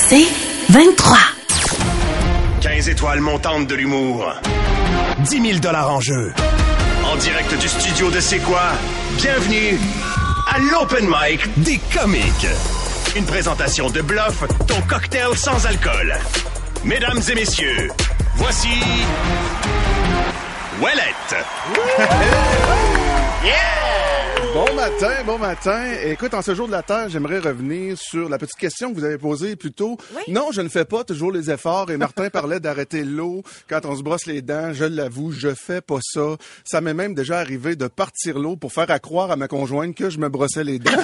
C'est 23. 15 étoiles montantes de l'humour. 10 000 $ en jeu. En direct du studio de C'est quoi? Bienvenue à l'Open Mic des comiques. Une présentation de Bluff, ton cocktail sans alcool. Mesdames et messieurs, voici Ouellette. Yeah! Bon matin. Écoute, en ce jour de la Terre, j'aimerais revenir sur la petite question que vous avez posée plus tôt. Oui. Non, je ne fais pas toujours les efforts. Et Martin parlait d'arrêter l'eau quand on se brosse les dents. Je l'avoue, je fais pas ça. Ça m'est même déjà arrivé de partir l'eau pour faire croire à ma conjointe que je me brossais les dents.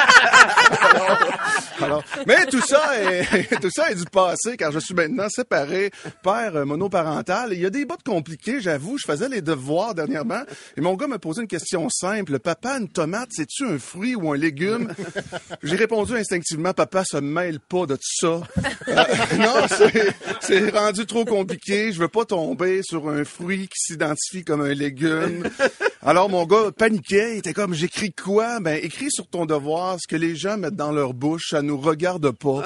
Mais tout ça est du passé, car je suis maintenant séparé, père monoparental. Il y a des bouts compliqués, j'avoue. Je faisais les devoirs dernièrement et mon gars m'a posé une question simple. Papa, une tomate, c'est-tu un fruit ou un légume? J'ai répondu instinctivement, papa se mêle pas de tout ça. Non, c'est rendu trop compliqué. Je veux pas tomber sur un fruit qui s'identifie comme un légume. Alors mon gars paniquait, il était comme, j'écris quoi? Ben, écris sur ton devoir ce que les gens mettent dans leur bouche, ça nous regarde pas.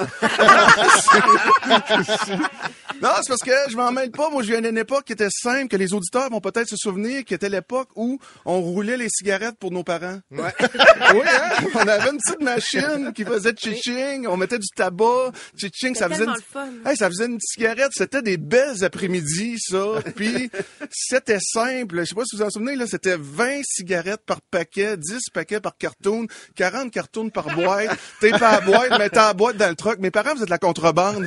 Non, c'est parce que je m'en mêle pas. Moi, je viens d'une époque qui était simple, que les auditeurs vont peut-être se souvenir, qui était l'époque où on roulait les cigarettes pour nos parents. Ouais. Oui, hein? On avait une petite machine qui faisait tchitching, on mettait du tabac, tchitching, ça faisait ça faisait une cigarette, c'était des belles après-midi, ça. Puis c'était simple, je sais pas si vous en souvenez, là, c'était 20 cigarettes par paquet, 10 paquets par cartoon, 40 cartons par boîte. T'es pas à boîte, mais t'as la boîte dans le truck. Mes parents faisaient de la contrebande.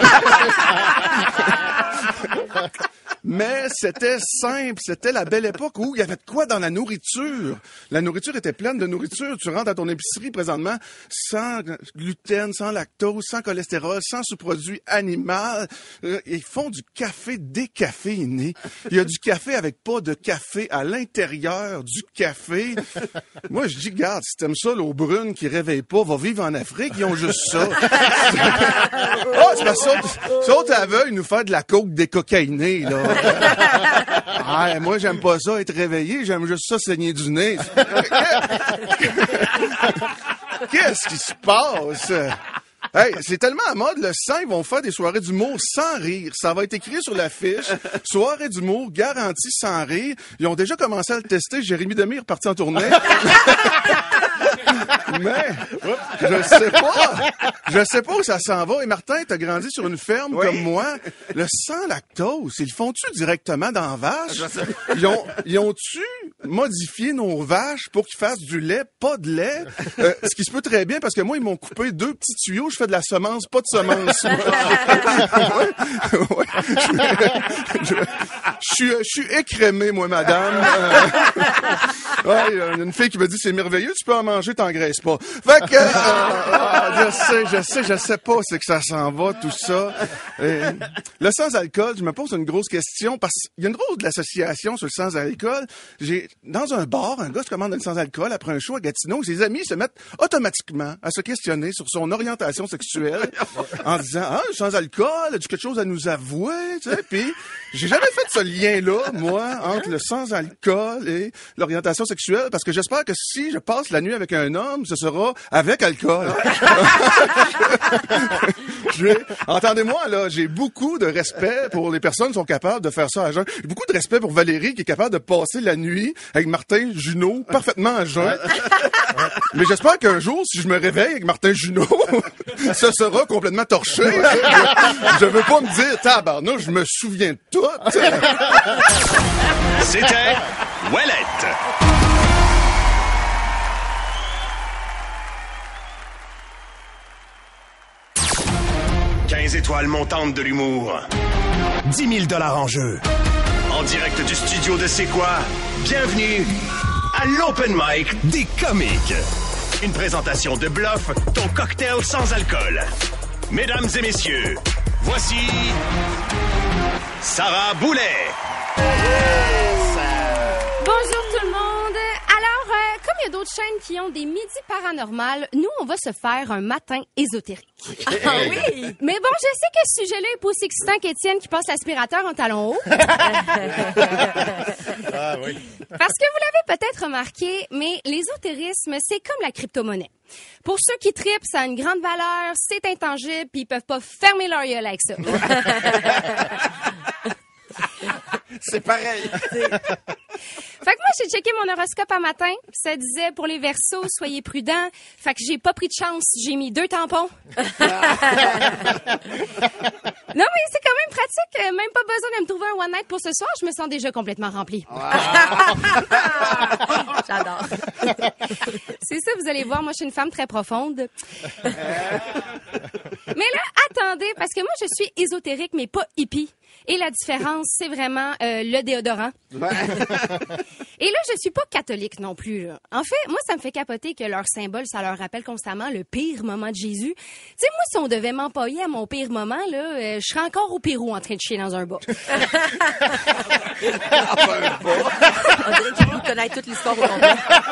Mais c'était simple, c'était la belle époque où il y avait de quoi dans la nourriture. La nourriture était pleine de nourriture. Tu rentres à ton épicerie présentement sans gluten, sans lactose, sans cholestérol, sans sous-produit animal. Ils font du café décaféiné. Il y a du café avec pas de café à l'intérieur du café. Moi, je dis, garde, si t'aimes ça, l'eau brune qui réveille pas, va vivre en Afrique, ils ont juste ça. C'est parce que ça, elle veut nous faire de la coke décocaïnée, là. Ah, moi, j'aime pas ça, être réveillé. J'aime juste ça, saigner du nez. Qu'est-ce qui se passe? Hey, c'est tellement à mode, le sang, ils vont faire des soirées d'humour sans rire. Ça va être écrit sur l'affiche. Soirée d'humour garantie sans rire. Ils ont déjà commencé à le tester. Jérémy Demie est reparti en tournée. Mais, je sais pas où ça s'en va. Et Martin, t'as grandi sur une ferme comme moi. Le sans lactose, ils le font-tu directement dans la vache? Ils ont-tu modifié nos vaches pour qu'ils fassent du lait, pas de lait? Ce qui se peut très bien parce que moi, ils m'ont coupé 2 petits tuyaux. Je fais de la semence, pas de semence. Je suis écrémé, moi, madame. Il y a une fille qui me dit, c'est merveilleux, tu peux en manger, t'engraisses pas. Fait que, je sais pas, c'est que ça s'en va, tout ça. Le sans-alcool, je me pose une grosse question, parce qu'il y a une drôle de l'association sur le sans-alcool. Dans un bar, un gars se commande un sans-alcool après un show à Gatineau, ses amis se mettent automatiquement à se questionner sur son orientation sexuelle, en disant, le sans-alcool, as-tu quelque chose à nous avouer, tu sais, puis j'ai jamais fait ce lien-là, moi, entre le sans-alcool et l'orientation sexuelle, parce que j'espère que si je passe la nuit avec un homme, ce sera avec alcool. Entendez-moi, là, j'ai beaucoup de respect pour les personnes qui sont capables de faire ça à jeun. J'ai beaucoup de respect pour Valérie qui est capable de passer la nuit avec Martin Junot parfaitement à jeun. Mais j'espère qu'un jour, si je me réveille avec Martin Junot, ce sera complètement torché. Je veux pas me dire, tabarnouche, je me souviens de tout. C'était Ouellette. Étoiles montantes de l'humour. 10 000 $ en jeu. En direct du studio de C'est quoi? Bienvenue à l'Open Mic des comiques. Une présentation de Bluff, ton cocktail sans alcool. Mesdames et messieurs, voici Sarah Boulet. Bonjour tout le monde. Alors, comme il y a d'autres chaînes qui ont des midis paranormales, nous, on va se faire un matin ésotérique. Ah oui? Mais bon, je sais que ce sujet-là est pas aussi excitant qu'Étienne qui passe l'aspirateur en talons hauts. Ah oui. Parce que vous l'avez peut-être remarqué, mais l'ésotérisme, c'est comme la crypto-monnaie. Pour ceux qui trippent, ça a une grande valeur, c'est intangible, puis ils peuvent pas fermer leur gueule avec ça. C'est pareil. Fait que moi, j'ai checké mon horoscope un matin. Ça disait, pour les Verseaux, soyez prudents. Fait que j'ai pas pris de chance. J'ai mis 2 tampons. Non, mais c'est quand même pratique. Même pas besoin de me trouver un one night pour ce soir. Je me sens déjà complètement remplie. J'adore. C'est ça, vous allez voir. Moi, je suis une femme très profonde. Mais là, attendez, parce que moi, je suis ésotérique, mais pas hippie. Et la différence, c'est vraiment le déodorant. Et là, je suis pas catholique non plus. Là. En fait, moi, ça me fait capoter que leur symbole, ça leur rappelle constamment le pire moment de Jésus. Tu sais, moi, si on devait m'empailler à mon pire moment, là, je serais encore au Pérou en train de chier dans un bas. On dirait qu'il nous connaît toute l'histoire au complet.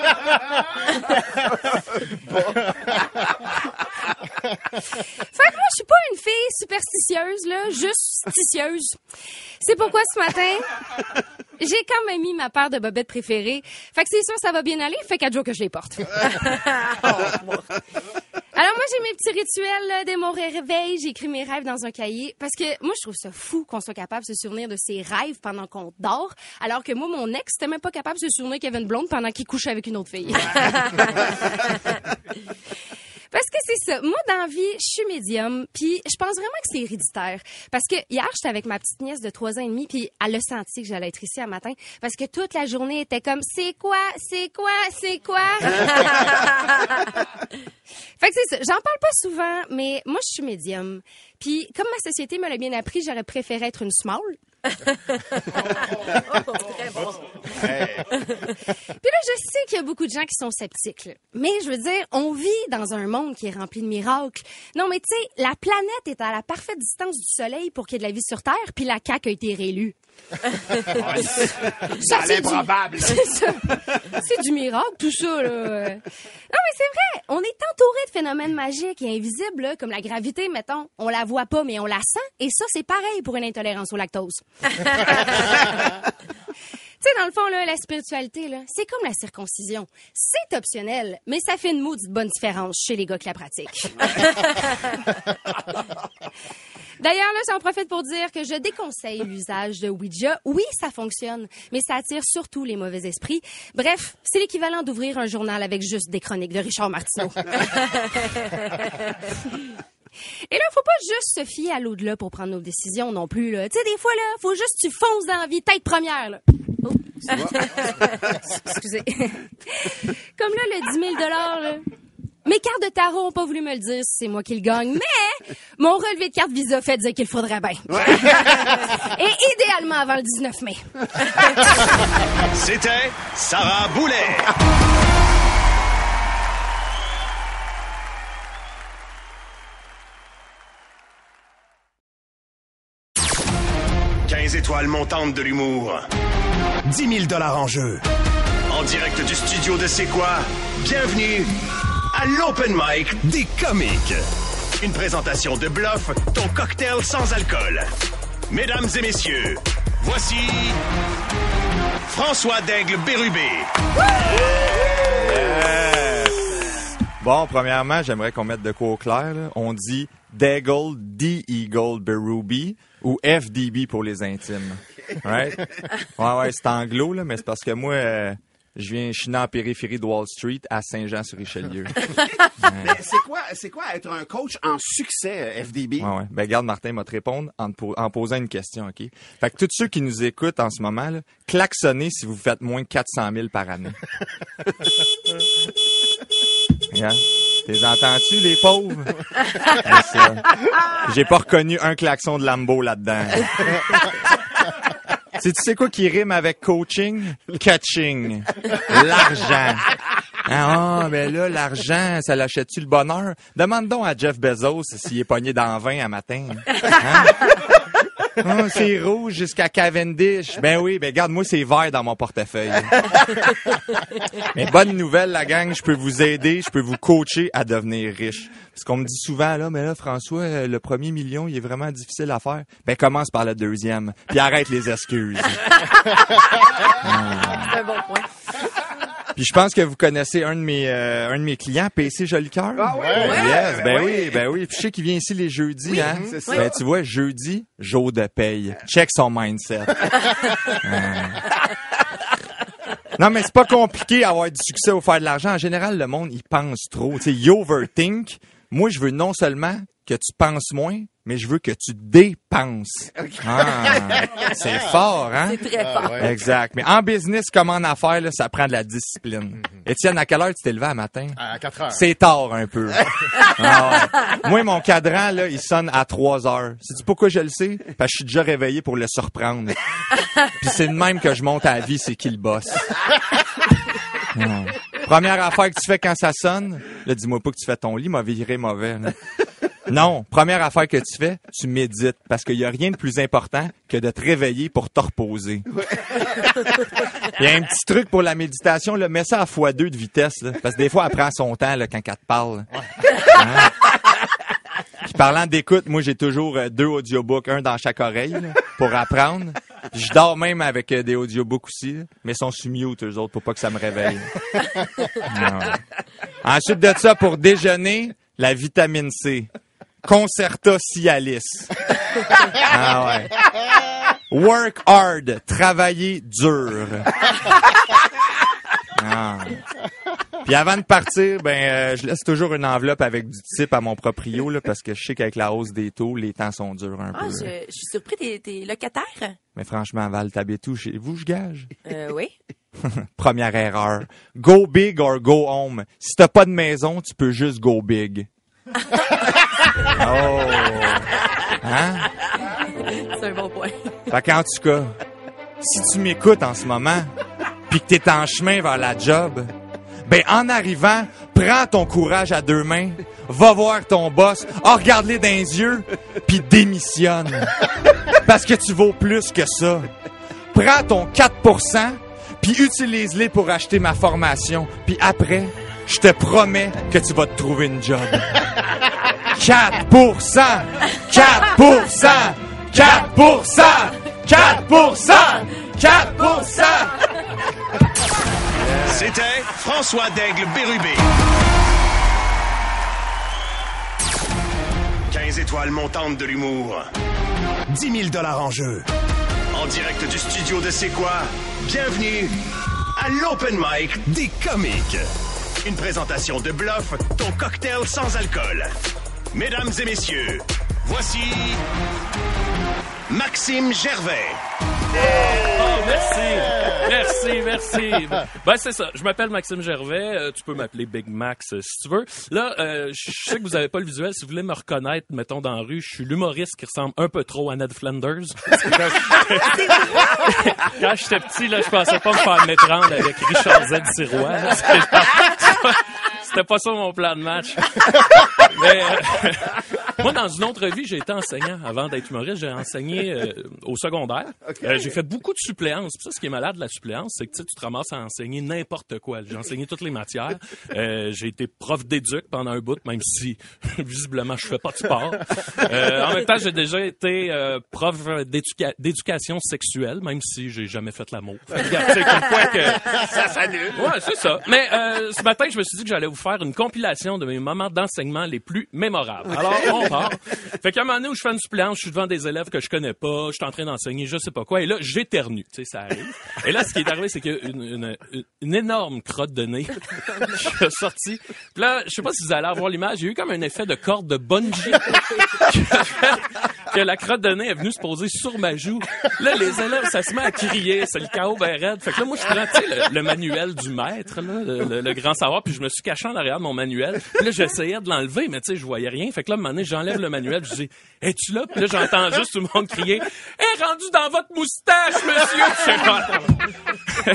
Fait que moi, je suis pas une fille superstitieuse, là, juste sticieuse. C'est pourquoi ce matin, j'ai quand même mis ma paire de bobettes préférées. Fait que c'est sûr, ça va bien aller. Fait 4 jours que je les porte. Alors moi, j'ai mes petits rituels là, dès mon réveil. J'ai écrit mes rêves dans un cahier. Parce que moi, je trouve ça fou qu'on soit capable de se souvenir de ses rêves pendant qu'on dort. Alors que moi, mon ex, n'était même pas capable de se souvenir qu'il y avait une blonde pendant qu'il couchait avec une autre fille. Parce que c'est ça. Moi, dans la vie, je suis médium, puis je pense vraiment que c'est héréditaire. Parce que hier, j'étais avec ma petite nièce de 3 ans et demi, puis elle a senti que j'allais être ici un matin, parce que toute la journée était comme « C'est quoi? C'est quoi? C'est quoi? » Fait que c'est ça. J'en parle pas souvent, mais moi, je suis médium. Puis, comme ma société me l'a bien appris, j'aurais préféré être une small. Très bon. Puis là, je sais qu'il y a beaucoup de gens qui sont sceptiques. Là. Mais je veux dire, on vit dans un monde qui est rempli de miracles. Non, mais tu sais, la planète est à la parfaite distance du Soleil pour qu'il y ait de la vie sur Terre, puis la CAQ a été réélue. Ça, c'est improbable. C'est ça. C'est du miracle, tout ça, là. Non, mais c'est vrai. On est entouré de phénomènes magiques et invisibles, là, comme la gravité, mettons. On la voit pas, mais on la sent. Et ça, c'est pareil pour une intolérance au lactose. Tu sais, dans le fond, là, la spiritualité, là, c'est comme la circoncision. C'est optionnel, mais ça fait une maudite bonne différence chez les gars qui la pratiquent. D'ailleurs, là, j'en profite pour dire que je déconseille l'usage de Ouija. Oui, ça fonctionne, mais ça attire surtout les mauvais esprits. Bref, c'est l'équivalent d'ouvrir un journal avec juste des chroniques de Richard Martineau. Et là, faut pas juste se fier à l'au-delà pour prendre nos décisions non plus, là. Tu sais, des fois, là, faut juste que tu fonces dans la vie, tête première, là. Oh. Excusez. Comme là, le 10 000 là. Mes cartes de tarot ont pas voulu me le dire si c'est moi qui le gagne, mais mon relevé de carte Visa fait dire qu'il faudrait bien. Et idéalement avant le 19 mai. C'était Sarah Boulet. 15 étoiles montantes de l'humour. 10 000 $ en jeu. En direct du studio de C'est quoi? Bienvenue à l'Open Mic des comiques. Une présentation de Bluff, ton cocktail sans alcool. Mesdames et messieurs, voici François Daigle-Bérubé. Bon, premièrement, j'aimerais qu'on mette de quoi au clair. Là. On dit Daigle, D-Eagle-Berube ou FDB pour les intimes. Right? Ouais, c'est anglo, là, mais c'est parce que moi... je suis né en périphérie de Wall Street à Saint-Jean-sur-Richelieu. Mais c'est quoi être un coach en succès, FDB? Ouais. Ben, garde, Martin m'a te répondre en posant une question, OK? Fait que tous ceux qui nous écoutent en ce moment, là, klaxonnez si vous faites moins de 400 000 par année. Regarde. T'es entends-tu, les pauvres? J'ai pas reconnu un klaxon de Lambo là-dedans. Tu sais quoi qui rime avec coaching? Catching. L'argent. Ah, ben là, l'argent, ça l'achète-tu le bonheur? Demande donc à Jeff Bezos s'il est pogné dans 20 à matin. Hein? Oh, c'est rouge jusqu'à Cavendish. Ben oui, ben regarde, moi, c'est vert dans mon portefeuille. Mais bonne nouvelle, la gang, je peux vous aider, je peux vous coacher à devenir riche. Parce qu'on me dit souvent, là, mais là, François, le premier million, il est vraiment difficile à faire. Ben, commence par le deuxième, puis arrête les excuses. C'est un bon point. Puis je pense que vous connaissez un de mes clients, PC Jolicoeur. Ah ouais? Yes, ben oui. Puis je sais qu'il vient ici les jeudis, hein. c'est ça. Ben tu vois, jeudi, jour de paye. Check son mindset. Non, mais c'est pas compliqué avoir du succès ou faire de l'argent. En général, le monde, il pense trop. Tu sais, you overthink. Moi, je veux non seulement que tu penses moins, mais je veux que tu dépenses. C'est fort, hein? C'est très fort. Ouais. Exact. Mais en business comme en affaires, là, ça prend de la discipline. Étienne, à quelle heure tu t'es levé à matin? À 4 heures. C'est tard un peu. Ah ouais. Moi, mon cadran, là, il sonne à 3 heures. Sais-tu pourquoi je le sais? Parce que je suis déjà réveillé pour le surprendre. Puis c'est de même que je monte à la vie, c'est qui le boss. Non. Première affaire que tu fais quand ça sonne, là, dis-moi pas que tu fais ton lit, m'a viré mauvais. Là. Non, première affaire que tu fais, tu médites. Parce qu'il y a rien de plus important que de te réveiller pour te reposer. Il y a un petit truc pour la méditation, là, mets ça à x2 de vitesse. Là, parce que des fois, elle prend son temps là, quand elle te parle. Hein? Puis parlant d'écoute, moi, j'ai toujours 2 audiobooks, un dans chaque oreille, là, pour apprendre. Puis je dors même avec des audiobooks aussi, là, mais ils sont sur mute, eux autres, pour pas que ça me réveille. Non. Ensuite de ça, pour déjeuner, la vitamine C. Concerta Cialis. Ah ouais. Work hard. Travailler dur. Ah. Puis avant de partir, je laisse toujours une enveloppe avec du type à mon proprio, là, parce que je sais qu'avec la hausse des taux, les temps sont durs un peu. Je suis surpris, t'es locataire? Mais franchement, Val, t'habites où chez vous, je gage? Oui. Première erreur. Go big or go home. Si t'as pas de maison, tu peux juste go big. Oh! Hein? C'est un bon point. Fait qu'en tout cas, si tu m'écoutes en ce moment, pis que t'es en chemin vers la job, ben en arrivant, prends ton courage à 2 mains, va voir ton boss, regarde-les dans les yeux, pis démissionne. Parce que tu vaux plus que ça. Prends ton 4%, puis utilise-les pour acheter ma formation, puis après, je te promets que tu vas te trouver une job. 4%! 4%! 4%! 4%! 4%! C'était François Daigle-Bérubé. 15 étoiles montantes de l'humour. 10 000 $ en jeu. En direct du studio de C'est quoi? Bienvenue à l'Open Mic des comiques. Une présentation de Bluff, ton cocktail sans alcool. Mesdames et messieurs, voici Maxime Gervais. Oh, merci. Ben, c'est ça. Je m'appelle Maxime Gervais. Tu peux m'appeler Big Max si tu veux. Là, je sais que vous avez pas le visuel. Si vous voulez me reconnaître, mettons, dans la rue, je suis l'humoriste qui ressemble un peu trop à Ned Flanders. Quand j'étais petit, là, je pensais pas me faire m'étrendre avec Richard Z. Sirois. Là. C'était pas ça mon plan de match. Mais moi, dans une autre vie, j'ai été enseignant. Avant d'être humoriste, j'ai enseigné au secondaire. Okay. J'ai fait beaucoup de suppléances. Puis ça, ce qui est malade de la suppléance, c'est que tu te ramasses à enseigner n'importe quoi. J'ai enseigné toutes les matières. J'ai été prof d'éduc pendant un bout, même si, visiblement, je fais pas de sport. En même temps, j'ai déjà été prof d'éducation sexuelle, même si j'ai jamais fait l'amour. Regarde, c'est comme quoi que... Ça s'annule. Ouais, c'est ça. Mais ce matin, je me suis dit que j'allais vous faire une compilation de mes moments d'enseignement les plus mémorables. Okay. Alors, on part. Fait qu'à un moment donné où je fais une suppléance, je suis devant des élèves que je connais pas, je suis en train d'enseigner je sais pas quoi, et là, j'éternue. Tu sais, ça arrive. Et là, ce qui est arrivé, c'est qu'il y a une énorme crotte de nez qui a sorti. Puis là, je sais pas si vous allez avoir l'image, il y a eu comme un effet de corde de bungee que la crotte de nez est venue se poser sur ma joue. Là, les élèves, ça se met à crier, c'est le chaos ben raide. Fait que là, moi, je prends, tu sais, le manuel du maître, là, le grand savoir, puis je me suis caché en arrière de mon manuel. Puis là, j'essayais de l'enlever, mais tu sais, je voyais rien. Fait que là, à un moment donné, j'enlève le manuel, je dis « Es-tu là? » Puis là, j'entends juste tout le monde crier « Est rendu dans votre moustache, monsieur! »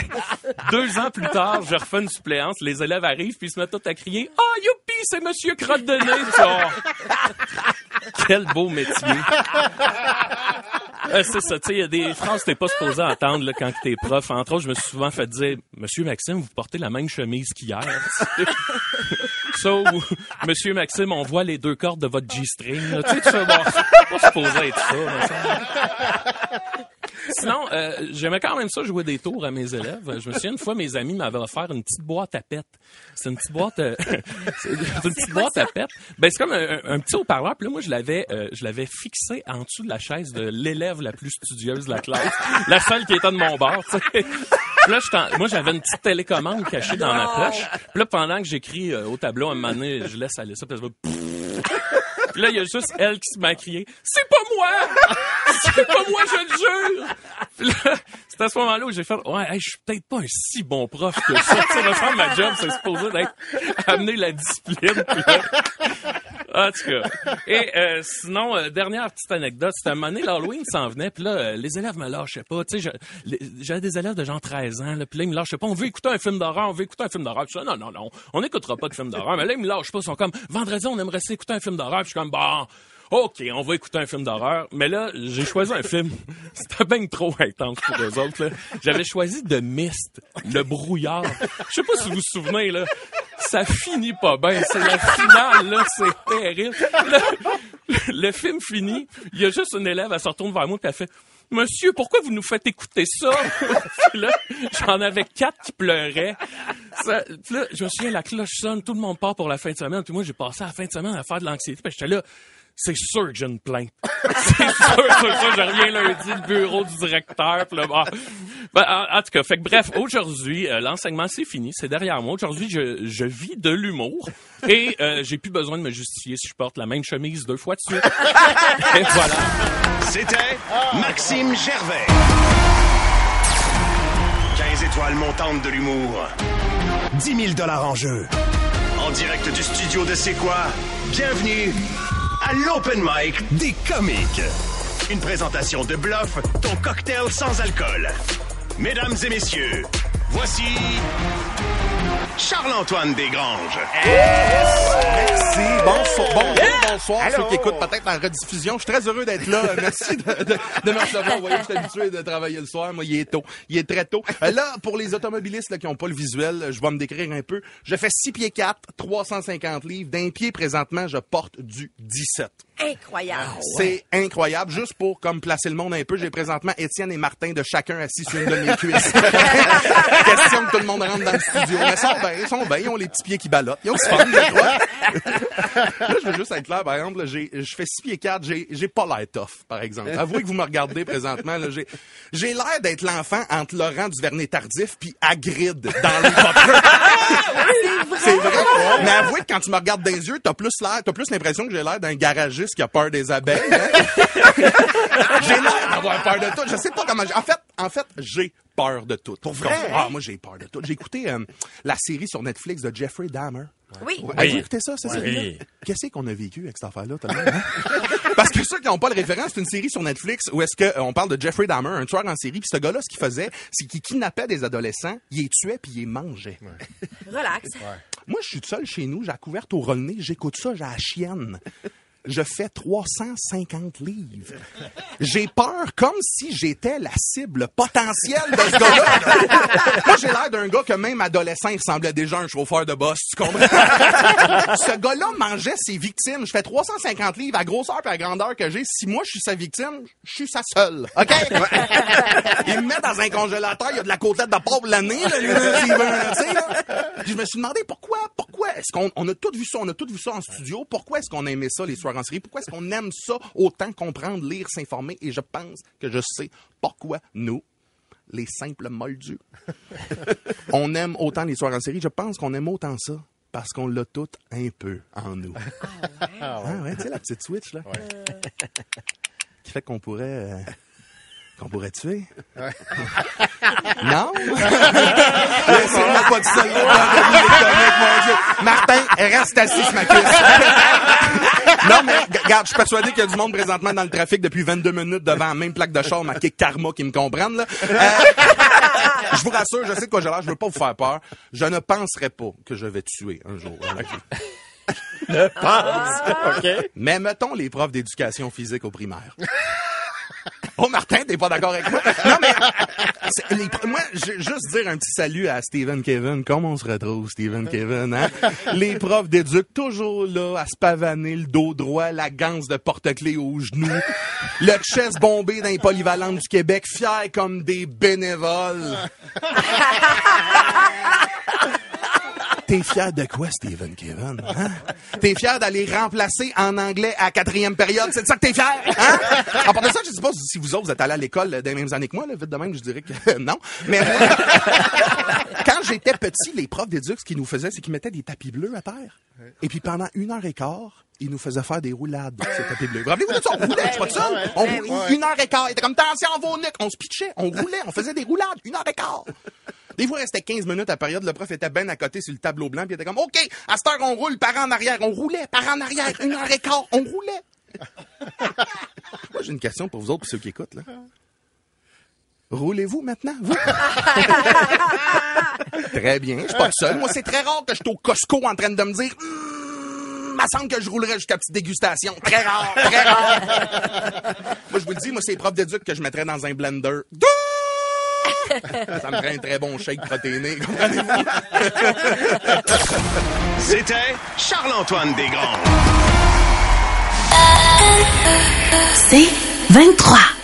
2 ans plus tard, je refais une suppléance, les élèves arrivent, puis ils se mettent tous à crier « Ah, oh, youpi, c'est monsieur crotte de nez! » Quel beau métier! C'est ça, tu sais, il y a des phrases que t'es pas supposé entendre là, quand t'es prof. Entre autres, je me suis souvent fait dire « Monsieur Maxime, vous portez la même chemise qu'hier. » So, Monsieur Maxime, on voit les 2 cordes de votre G-string. Tu sais, tu fais bon, c'est pas supposé être ça. Sinon, j'aimais quand même ça jouer des tours à mes élèves. Je me souviens, une fois, mes amis m'avaient offert une petite boîte à pète. C'est une petite boîte, à pète. Ben, c'est comme un petit haut-parleur. Puis là, moi, je l'avais fixé en dessous de la chaise de l'élève la plus studieuse de la classe. La seule qui était de mon bord, tu sais. Puis là, moi, j'avais une petite télécommande cachée dans ma poche. Puis là, pendant que j'écris au tableau, à un moment donné, je laisse aller ça, puis puis là, il y a juste elle qui se m'a crié « C'est pas moi! C'est pas moi, je le jure! » Puis là, c'est à ce moment-là où j'ai fait « Ouais, hey, je suis peut-être pas un si bon prof que ça. Tu sais, faire ma job, c'est supposé d'être amener la discipline. » En tout cas. Et sinon, dernière petite anecdote, c'était un moment donné, l'Halloween s'en venait, puis là, les élèves me lâchaient pas. Tu sais, j'avais des élèves de genre 13 ans, là, puis là, ils me lâchaient pas. On veut écouter un film d'horreur, Puis je dis, non, on n'écoutera pas de film d'horreur. Mais là, ils me lâchent pas. Ils sont comme, vendredi, on aimerait écouter un film d'horreur. Puis je suis comme, bon, OK, on va écouter un film d'horreur. Mais là, j'ai choisi un film. C'était bien trop intense pour eux autres, là. J'avais choisi The Mist, Le Brouillard. Je sais pas si vous vous souvenez, là. Ça finit pas bien. C'est la finale, là. C'est terrible. Le film finit. Il y a juste une élève, elle se retourne vers moi et elle fait « Monsieur, pourquoi vous nous faites écouter ça? » Puis là, j'en avais 4 qui pleuraient. Puis là, je me souviens, la cloche sonne, tout le monde part pour la fin de semaine. Puis moi, j'ai passé la fin de semaine à faire de l'anxiété. Puis j'étais là, c'est sûr que j'ai une plainte. C'est sûr, je reviens lundi, le bureau du directeur. Puis là, en tout cas, fait que bref, aujourd'hui, l'enseignement, c'est fini, c'est derrière moi. Aujourd'hui, je vis de l'humour et j'ai plus besoin de me justifier si je porte la même chemise 2 fois de suite. Et voilà. C'était Maxime Gervais. 15 étoiles montantes de l'humour. 10 000 $ en jeu. En direct du studio de C'est quoi? Bienvenue à l'Open Mic des comiques. Une présentation de Bluff, ton cocktail sans alcool. Mesdames et messieurs, voici Charles-Antoine Desgranges. Merci. Bonsoir. Ceux qui écoutent peut-être en rediffusion, je suis très heureux d'être là. Merci de me recevoir. Vous voyez, je suis habitué de travailler le soir. Moi, il est tôt. Il est très tôt. Là, pour les automobilistes là, qui n'ont pas le visuel, je vais me décrire un peu. Je fais 6 pieds 4, 350 livres. D'un pied, présentement, je porte du 17. Incroyable. C'est incroyable. Juste pour comme placer le monde un peu, j'ai présentement Étienne et Martin de chacun assis sur une de mes cuisses. Question que tout le monde rentre dans le studio. Mais ils sont bien, ils ont les petits pieds qui ballottent. Ils ont du fun, je crois. Là, je veux juste être clair, par exemple, là, je fais 6 pieds 4, j'ai pas l'air tough, par exemple. Avouez que vous me regardez présentement, là, j'ai l'air d'être l'enfant entre Laurent Duvernay-Tardif puis Hagrid dans les Potter. C'est vrai. Mais avouez que quand tu me regardes dans les yeux, t'as plus l'impression que j'ai l'air d'un garagiste qui a peur des abeilles. Hein? J'ai l'air d'avoir peur de tout. Je sais pas comment... En fait, j'ai peur de tout. Pour vrai? Moi, j'ai peur de tout. J'ai écouté la série sur Netflix de Jeffrey Dahmer. Oui. Avez-vous écouté ça, cette série-là? Qu'est-ce qu'on a vécu avec cette affaire-là, tout le monde, hein? Parce que ceux qui n'ont pas le référence, c'est une série sur Netflix où est-ce qu'on parle de Jeffrey Dahmer, un tueur en série, puis ce gars-là, ce qu'il faisait, c'est qu'il kidnappait des adolescents, il les tuait puis il les mangeait. Ouais. Relax. Ouais. Moi, je suis tout seul chez nous, j'ai la couverte au Rolney, j'écoute ça, j'ai la chienne. Je fais 350 livres. J'ai peur comme si j'étais la cible potentielle de ce gars-là. Moi, j'ai l'air d'un gars que même adolescent, il ressemblait déjà à un chauffeur de bus, tu comprends? Ce gars-là mangeait ses victimes. Je fais 350 livres à grosseur et à grandeur que j'ai. Si moi, je suis sa victime, je suis sa seule. OK? Il me met dans un congélateur, il y a de la côtelette de porc l'année, là, lui, là, tu sais, là. Je me suis demandé pourquoi est-ce qu'on a tout vu ça en studio? Pourquoi est-ce qu'on aimait ça, les soirs en série? Pourquoi est-ce qu'on aime ça autant comprendre, lire, s'informer? Et je pense que je sais pourquoi nous, les simples moldus, on aime autant les soirs en série. Je pense qu'on aime autant ça parce qu'on l'a tout un peu en nous. Ah ouais, tu sais, la petite switch, là. Ouais. Qui fait qu'on pourrait tuer. Ouais. Non? C'est pas de ça. Mon Dieu. Martin, reste assis sur ma cuisse. Non, mais regarde, je suis persuadé qu'il y a du monde présentement dans le trafic depuis 22 minutes devant la même plaque de char marquée Karma qui me comprennent, là. Je vous rassure, je sais de quoi j'ai l'air, je veux pas vous faire peur. Je ne penserais pas que je vais tuer un jour. Ne pense. OK. Mais mettons les profs d'éducation physique au primaire. Oh, Martin, t'es pas d'accord avec moi? Non, mais, moi, juste dire un petit salut à Stephen Kevin. Comment on se retrouve, Stephen Kevin, hein? Les profs d'éduc, toujours là, à se pavaner, le dos droit, la ganse de porte-clés au genou, le chest bombé dans les polyvalentes du Québec, fiers comme des bénévoles. T'es fier de quoi, Stephen Kevin? Hein? T'es fier d'aller remplacer en anglais à 4e période? C'est de ça que t'es fier? Hein? En part de ça, je sais pas si vous autres, vous êtes allés à l'école des mêmes années que moi, là, vite de même, je dirais que non. Mais moi, quand j'étais petit, les profs d'éduc, ce qu'ils nous faisaient, c'est qu'ils mettaient des tapis bleus à terre. Et puis pendant 1h15, ils nous faisaient faire des roulades sur ces tapis bleus. Vous rappelez-vous de ça? On roulait, je suis pas de ça. On roulait 1h15. Il était comme tension vos nuques. On se pitchait, on roulait, on faisait des roulades, 1h15. Des fois, il restait 15 minutes à période, le prof était bien à côté sur le tableau blanc, puis il était comme, OK, à cette heure, on roule par en arrière. On roulait par en arrière, 1h15, on roulait. Moi, j'ai une question pour vous autres, pour ceux qui écoutent, là. Roulez-vous maintenant, vous? Très bien, je suis pas le seul. Moi, c'est très rare que je suis au Costco en train de me dire, me semble que je roulerais jusqu'à petite dégustation. Très rare, très rare. Moi, je vous le dis, moi, c'est les profs d'éduc que je mettrais dans un blender. Ça me ferait un très bon shake protéiné, comprenez-vous? C'était Charles-Antoine Desgrands. C'est 23.